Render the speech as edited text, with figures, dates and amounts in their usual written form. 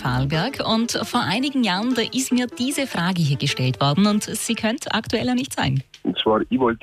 Vorarlberg und vor einigen Jahren, da ist mir diese Frage hier gestellt worden und sie könnte aktueller nicht sein. Und zwar, ich wollte